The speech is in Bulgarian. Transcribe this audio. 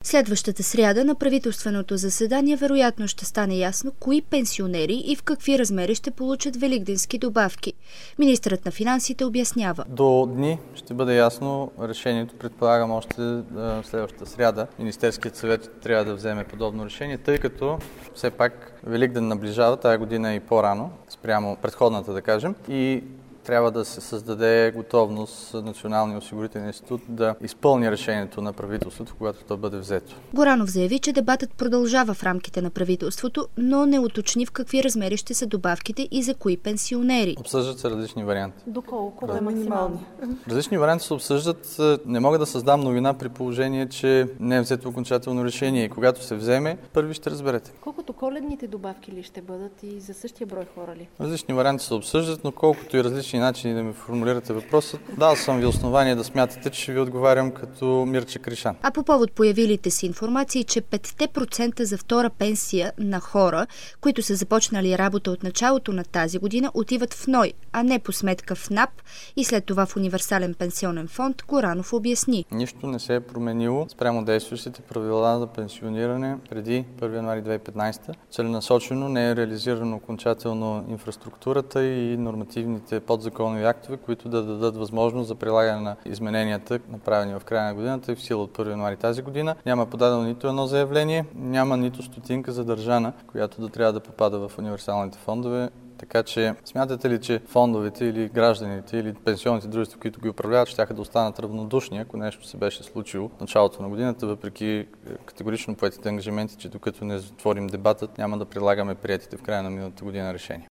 Следващата сряда на правителственото заседание вероятно ще стане ясно кои пенсионери и в какви размери ще получат великденски добавки. Министърът на финансите обяснява. До дни ще бъде ясно решението. Предполагам още следващата сряда Министерският съвет трябва да вземе подобно решение, тъй като все пак Великден наближава, тая година и по-рано, спрямо предходната да кажем, и трябва да се създаде готовност Националния осигурителен институт да изпълни решението на правителството, когато то бъде взето. Горанов заяви, че дебатът продължава в рамките на правителството, но не уточни в какви размери ще са добавките и за кои пенсионери. Обсъждат се различни варианти. Доколко е максимални? Различни варианти се обсъждат. Не мога да създам новина при положение, че не е взето окончателно решение и когато се вземе, първи ще разберете. Колкото коледните добавки ли ще бъдат и за същия брой хора ли? Различни варианти се обсъждат, но колкото и различни начини да ми формулирате въпроса, дал съм ви основание да смятате, че ще ви отговарям като Мирча Кришан. А по повод появилите си информации, че 5% за втора пенсия на хора, които са започнали работа от началото на тази година, отиват в НОИ, а не по сметка в НАП и след това в универсален пенсионен фонд, Горанов обясни. Нищо не се е променило спрямо действащите правила за пенсиониране преди 1 януари 2015. Целенасочено не е реализирано окончателно инфраструктурата и нормативните подзаконови актове, които да дадат възможност за прилагане на измененията, направени в края на годината и в сила от 1 януари тази година. Няма подадено нито едно заявление, няма нито стотинка задържана, която да трябва да попада в универсалните фондове. Така че смятате ли, че фондовете или гражданите или пенсионните дружества, които ги управляват, ще да останат равнодушни, ако нещо се беше случило в началото на годината, въпреки категорично поетите ангажименти, че докато не затворим дебатът, няма да прилагаме приетите в края на миналата година решения?